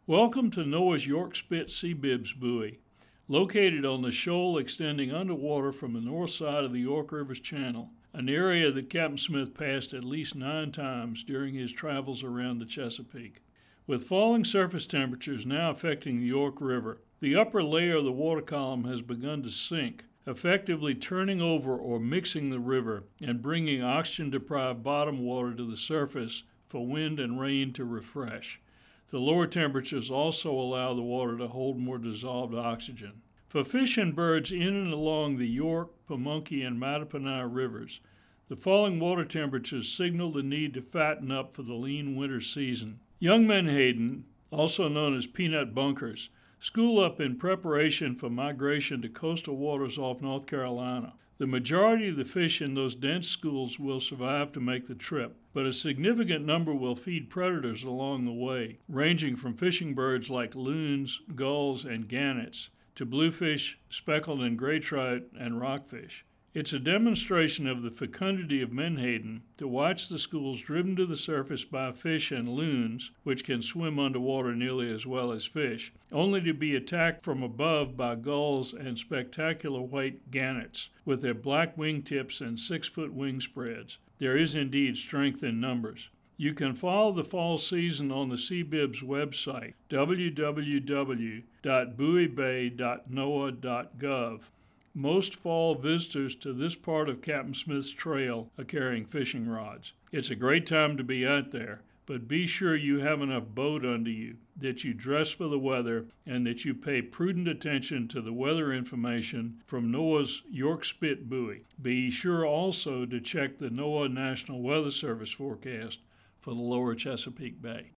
Welcome to NOAA's York Spit Seabibs buoy, located on the shoal extending underwater from the north side of the York River's channel, an area that Captain Smith passed at least 9 times during his travels around the Chesapeake. With falling surface temperatures now affecting the York River, the upper layer of the water column has begun to sink, effectively turning over or mixing the river and bringing oxygen-deprived bottom water to the surface for wind and rain to refresh. The lower temperatures also allow the water to hold more dissolved oxygen. For fish and birds in and along the York, Pamunkey, and Mattaponi rivers, the falling water temperatures signal the need to fatten up for the lean winter season. Young menhaden, also known as peanut bunkers, school up in preparation for migration to coastal waters off North Carolina. The majority of the fish in those dense schools will survive to make the trip, but a significant number will feed predators along the way, ranging from fishing birds like loons, gulls, and gannets, to bluefish, speckled and gray trout, and rockfish. It's a demonstration of the fecundity of menhaden to watch the schools driven to the surface by fish and loons, which can swim underwater nearly as well as fish, only to be attacked from above by gulls and spectacular white gannets, with their black wingtips and 6-foot wing spreads. There is indeed strength in numbers. You can follow the fall season on the Seabibs website, www.buoybay.noaa.gov. Most fall visitors to this part of Captain Smith's trail are carrying fishing rods. It's a great time to be out there, but be sure you have enough boat under you, that you dress for the weather, and that you pay prudent attention to the weather information from NOAA's York Spit buoy. Be sure also to check the NOAA National Weather Service forecast for the lower Chesapeake Bay.